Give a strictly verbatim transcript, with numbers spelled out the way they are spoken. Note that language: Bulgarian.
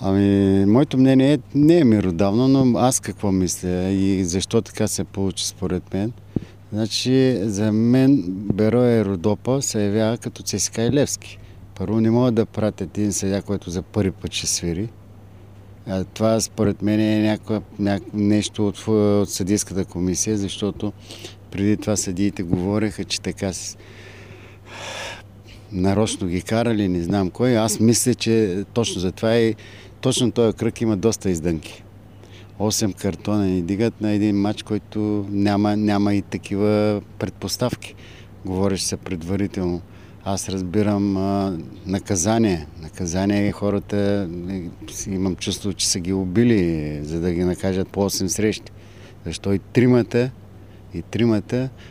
Ами, моето мнение не е меродавно, но аз какво мисля и защо така се получи според мен. Значи, за мен Берое Родопа се явява като Цесика и Левски. Първо, не могат да пратят един съдия, който за първи път ще свири. А това според мен е някакво, някакво нещо от, от съдийската комисия, защото преди това съдиите говореха, че така си нарочно ги карали, не знам кой. Аз мисля, че точно за това и точно този кръг има доста издънки. Осем картона ни дигат на един матч, който няма, няма и такива предпоставки. Говориш се предварително. Аз разбирам а, наказание. Наказание хората, имам чувство, че са ги убили, за да ги накажат по осем срещи. Защо и тримата, и тримата